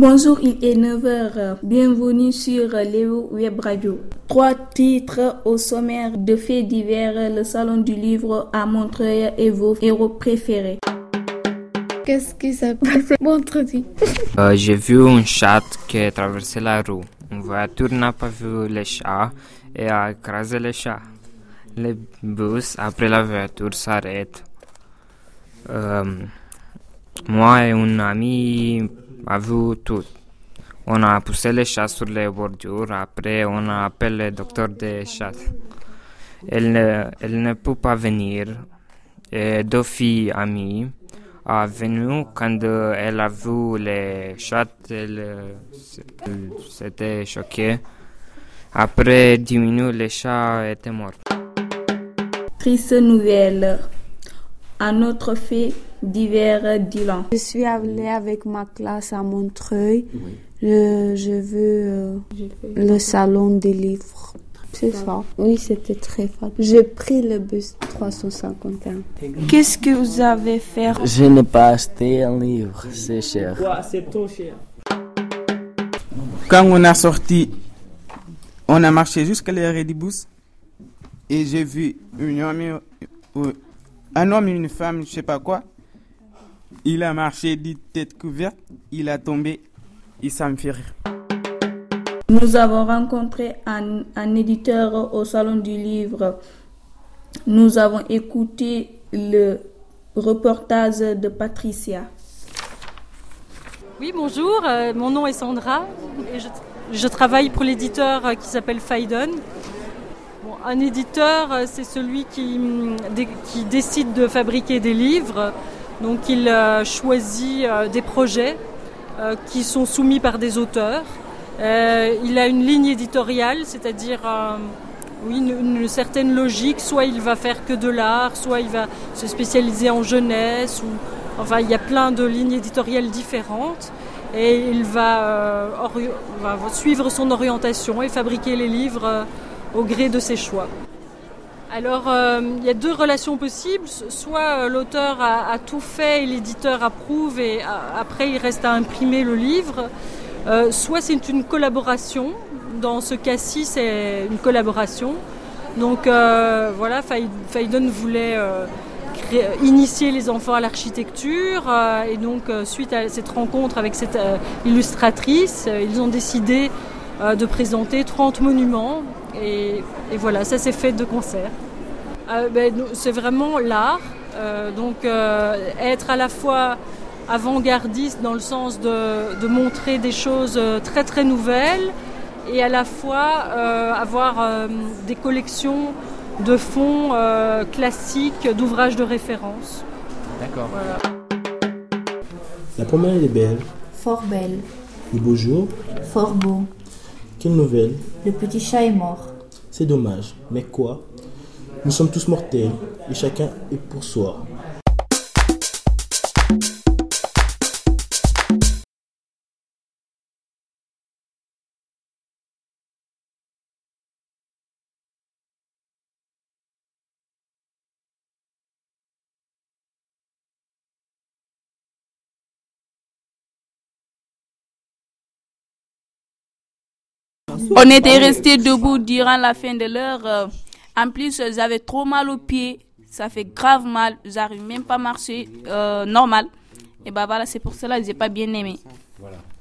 Bonjour, il est 9 heures. Bienvenue sur Léo Web Radio. 3 titres au sommaire de faits divers. Le salon du livre à Montreuil et vos héros préférés. Qu'est-ce qui s'est passé vendredi? J'ai vu un chat qui a traversé la rue. Une voiture n'a pas vu le chat et a écrasé le chat. Le bus, après la voiture, s'arrête. Moi et un ami avons vu tout. On a poussé le chat sur les bordures. Après, on a appelé le docteur des chats. Elle ne peut pas venir. Et 2 filles amies sont venues quand elle a vu les chats. Elle s'était choquée. Après 10 minutes, le chat était mort. Triste nouvelle. Un autre fait divers Dylan. Je suis allée avec ma classe à Montreuil. Je veux le salon des livres. C'est ça. Oui, c'était très fun. J'ai pris le bus 351. Qu'est-ce que vous avez fait? Je n'ai pas acheté un livre, c'est cher. C'est trop cher. Quand on a sorti, on a marché jusqu'à l'arrêt du bus et j'ai vu un homme et une femme, je sais pas quoi. Il a marché de tête couverte, il a tombé et ça me fait rire. Nous avons rencontré un éditeur au salon du livre. Nous avons écouté le reportage de Patricia. Oui, bonjour, mon nom est Sandra et je travaille pour l'éditeur qui s'appelle Phaidon. Bon, un éditeur, c'est celui qui décide de fabriquer des livres. Donc il choisit des projets qui sont soumis par des auteurs. Il a une ligne éditoriale, c'est-à-dire une certaine logique. Soit il va faire que de l'art, soit il va se spécialiser en jeunesse. Enfin, il y a plein de lignes éditoriales différentes. Et il va suivre son orientation et fabriquer les livres au gré de ses choix. Alors, il y a 2 relations possibles. Soit l'auteur a tout fait et l'éditeur approuve et après il reste à imprimer le livre. Soit c'est une collaboration. Dans ce cas-ci, c'est une collaboration. Donc voilà, Phaidon voulait initier les enfants à l'architecture et donc suite à cette rencontre avec cette illustratrice, ils ont décidé de présenter 30 monuments. Et voilà, ça s'est fait de concert. C'est vraiment l'art, être à la fois avant-gardiste dans le sens de montrer des choses très très nouvelles et à la fois avoir des collections de fonds classiques, d'ouvrages de référence. D'accord. Voilà. La promenade est belle. Fort belle. Le beau jour. Fort beau. Quelle nouvelle? Le petit chat est mort. C'est dommage, mais quoi? Nous sommes tous mortels et chacun est pour soi. On était restés debout durant la fin de l'heure. En plus, j'avais trop mal aux pieds. Ça fait grave mal. J'arrive même pas à marcher normal. Et voilà, c'est pour cela que j'ai pas bien aimé. Voilà.